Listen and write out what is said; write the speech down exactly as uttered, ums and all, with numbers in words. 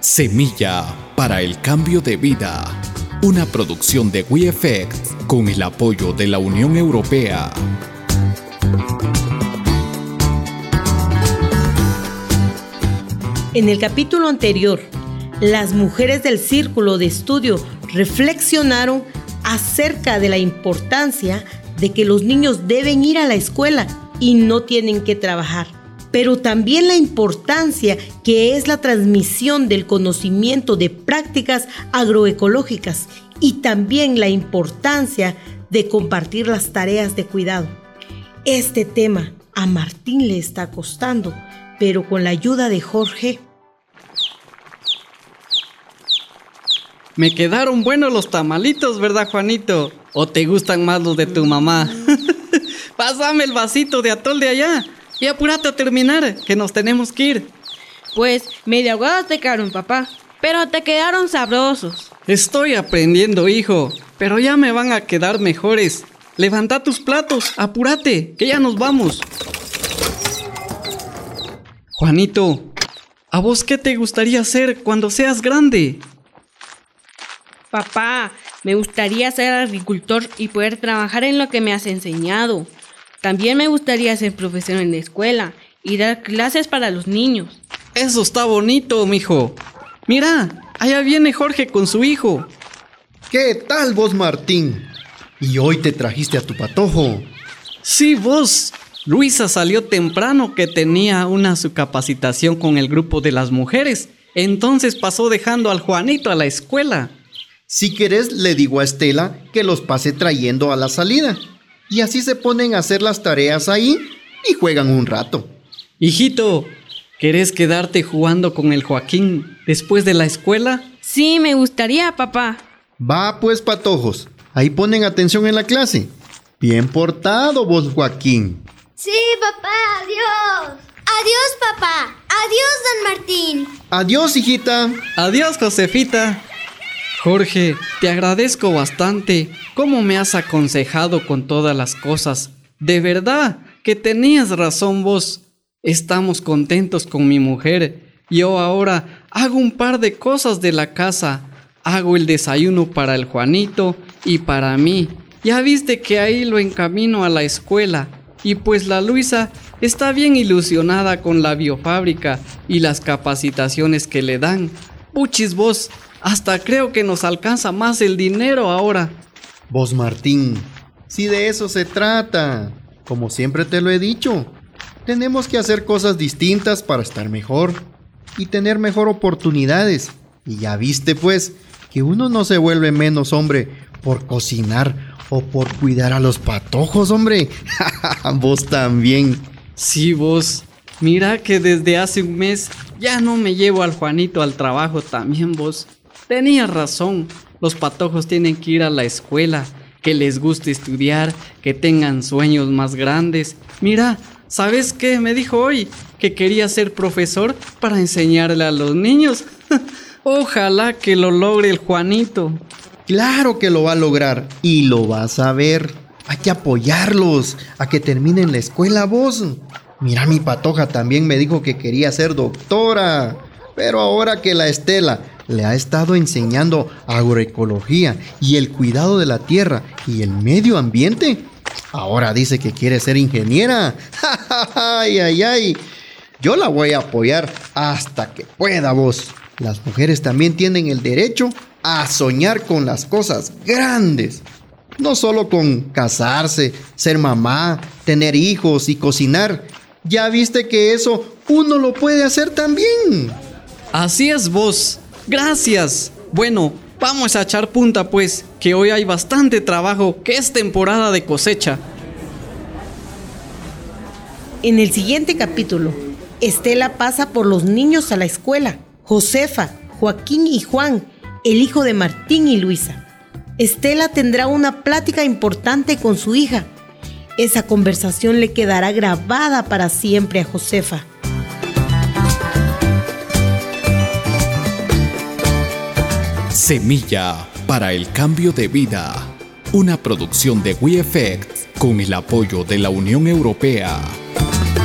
Semilla para el cambio de vida. Una producción de We Effect con el apoyo de la Unión Europea. En el capítulo anterior, las mujeres del círculo de estudio reflexionaron acerca de la importancia de que los niños deben ir a la escuela y no tienen que trabajar, pero también la importancia que es la transmisión del conocimiento de prácticas agroecológicas y también la importancia de compartir las tareas de cuidado. Este tema a Martín le está costando, pero con la ayuda de Jorge. Me quedaron buenos los tamalitos, ¿verdad, Juanito? ¿O te gustan más los de tu mamá? Pásame el vasito de atol de allá y apúrate a terminar, que nos tenemos que ir. Pues medio aguados te quedaron, papá, pero te quedaron sabrosos. Estoy aprendiendo, hijo, pero ya me van a quedar mejores. Levanta tus platos, apúrate, que ya nos vamos. Juanito, ¿a vos qué te gustaría hacer cuando seas grande? Papá, me gustaría ser agricultor y poder trabajar en lo que me has enseñado. También me gustaría ser profesor en la escuela y dar clases para los niños. Eso está bonito, mijo. Mira, allá viene Jorge con su hijo. ¿Qué tal vos, Martín? ¿Y hoy te trajiste a tu patojo? Sí, vos. Luisa salió temprano que tenía una su capacitación con el grupo de las mujeres. Entonces pasó dejando al Juanito a la escuela. Si querés, le digo a Estela que los pase trayendo a la salida. Y así se ponen a hacer las tareas ahí y juegan un rato. Hijito, ¿querés quedarte jugando con el Joaquín después de la escuela? Sí, me gustaría, papá. Va pues, patojos. Ahí ponen atención en la clase. Bien portado vos, Joaquín. Sí, papá, adiós. Adiós, papá. Adiós, don Martín. Adiós, hijita. Adiós, Josefita. Jorge, te agradezco bastante cómo me has aconsejado con todas las cosas. De verdad que tenías razón vos. Estamos contentos con mi mujer. Yo ahora hago un par de cosas de la casa. Hago el desayuno para el Juanito y para mí. Ya viste que ahí lo encamino a la escuela. Y pues la Luisa está bien ilusionada con la biofábrica y las capacitaciones que le dan. Puchis vos, hasta creo que nos alcanza más el dinero ahora. Vos, Martín, si de eso se trata. Como siempre te lo he dicho, tenemos que hacer cosas distintas para estar mejor y tener mejor oportunidades. Y ya viste pues que uno no se vuelve menos hombre por cocinar o por cuidar a los patojos, hombre. Vos también. Sí, vos. Mira que desde hace un mes ya no me llevo al Juanito al trabajo también, vos. Tenías razón. Los patojos tienen que ir a la escuela, que les guste estudiar, que tengan sueños más grandes. Mira, ¿sabes qué? Me dijo hoy que quería ser profesor para enseñarle a los niños. Ojalá que lo logre el Juanito. Claro que lo va a lograr y lo vas a ver. Hay que apoyarlos a que terminen la escuela, vos. Mira, mi patoja también me dijo que quería ser doctora. Pero ahora que la Estela le ha estado enseñando agroecología y el cuidado de la tierra y el medio ambiente, ahora dice que quiere ser ingeniera. ¡Ay, ay, ay! Yo la voy a apoyar hasta que pueda, vos. Las mujeres también tienen el derecho a soñar con las cosas grandes. No solo con casarse, ser mamá, tener hijos y cocinar. Ya viste que eso uno lo puede hacer también. Así es vos. Gracias. Bueno, vamos a echar punta pues, que hoy hay bastante trabajo, que es temporada de cosecha. En el siguiente capítulo, Estela pasa por los niños a la escuela. Josefa, Joaquín y Juan, el hijo de Martín y Luisa. Estela tendrá una plática importante con su hija. Esa conversación le quedará grabada para siempre a Josefa. Semilla para el cambio de vida. Una producción de We Effect con el apoyo de la Unión Europea.